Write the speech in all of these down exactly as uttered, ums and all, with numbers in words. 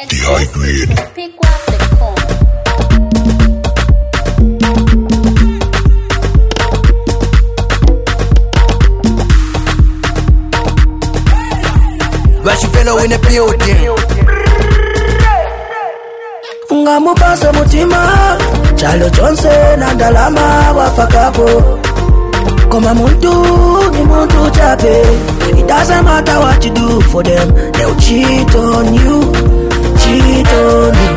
The high grade. Pick up the phone. Bashi fellow in the building. Ngamupase mutima Chalo Johnson andalama wafakapo Koma muntu ni muntu chape. It doesn't matter what you do for them, they'll cheat on you, cheat on you.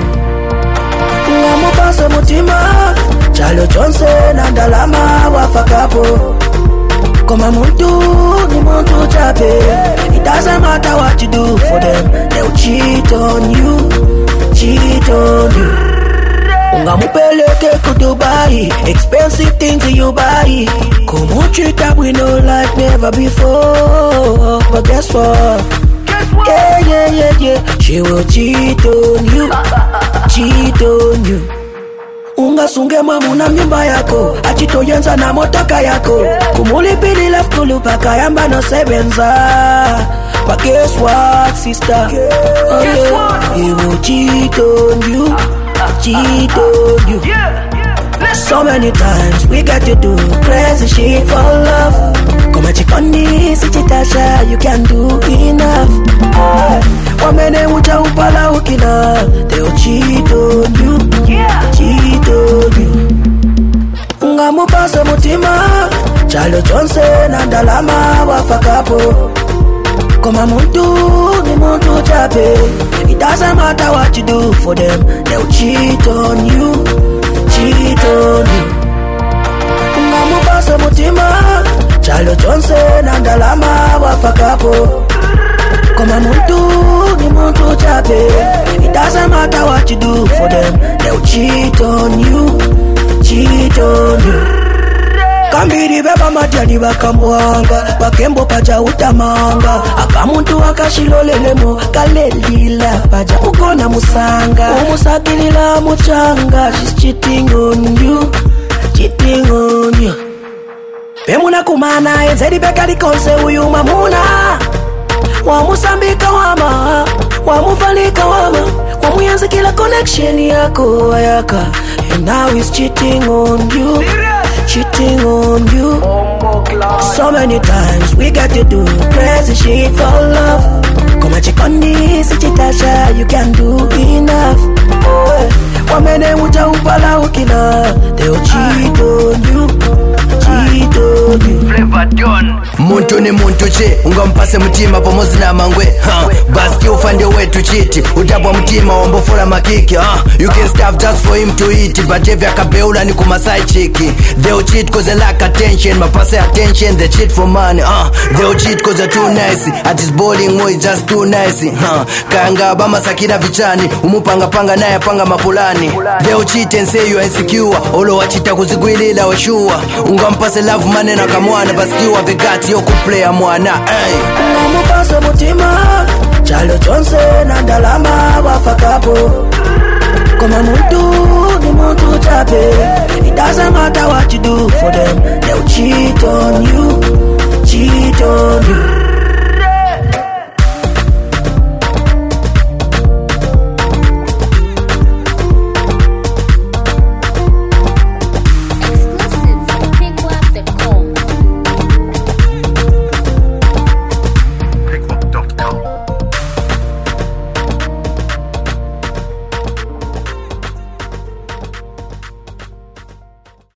Ngamupase mutima Chalo Johnson andalama wafakapo Koma muntu ni muntu chape. It doesn't matter what you do for them, they'll cheat on you, cheat on you. Ungamupeleke ku Dubai, expensive things you buy. Come on, treat up we know like never before. But guess what? Guess what? Yeah, yeah, yeah, yeah. She will cheat on you, cheat on you. Ungasunge mamuna mnyumba yako, achito yenza na motaka yako. Kumulipili left kulupaka yamba no sebenza. But guess what, sister? Oh yeah, he will cheat on you, cheat on you. So many times we got to do crazy shit for love. Come at chikoni, sichitasha, you can do enough. Wamene uja upala ukina, they'll cheat on you, cheat on you. Ungamupase mutima, Chalo Johnson andalama wafakapo. Koma muntu ni muntu chape. It doesn't matter what you do for them, they'll cheat on you, cheat on you. Ungamupase mutima Chalo Johnson andalama wafakapo. Koma muntu ni muntu chape. It doesn't matter what you do for them, they'll cheat on you, cheat on you. Kambiri beba majani bakamwanga, bakembo paja utamanga. Akamuntu akashilolelemo, kalelila paja ukona musanga. Umusakilila muchanga, she's cheating on you, cheating on you. Pemuna kumana, enzeri beka likonse uyu mamuna. Wamusambika wama, wamufalika wama. Wamuyanzi kila connection yako ayaka. And now he's cheating on you, cheating on you. So many times we got to do crazy shit for love. Koma chikoni, sichitasha, you can do enough. Wamene uja upala ukina, they'll cheat on you, cheat on you. Flavor done. Muntu ni muntu che, ungampase mutima pomozi na mangwe. huh. Basti ufande wetu chiti, utabwa mutima wambofula makiki. huh. You can starve just for him to eat, but if yakabeula ni kumasai chiki. They'll cheat cause they lack attention, mapase attention, they cheat for money. uh. They'll cheat cause they're too nice, at his bowling way just too nice. huh. Kanga bama sakira vichani, umupanga panga naye panga mapulani. They'll cheat and say you are insecure, olo wachita kuziguilila washua. Ungampase love mane na kamwana, basti wa vegati yo kuplaya mwana. Ungamupase mutima Chalo Johnson andalama wafakapo. Koma muntu ni muntu chape. It doesn't matter what you do for them, they'll cheat on you, cheat on you.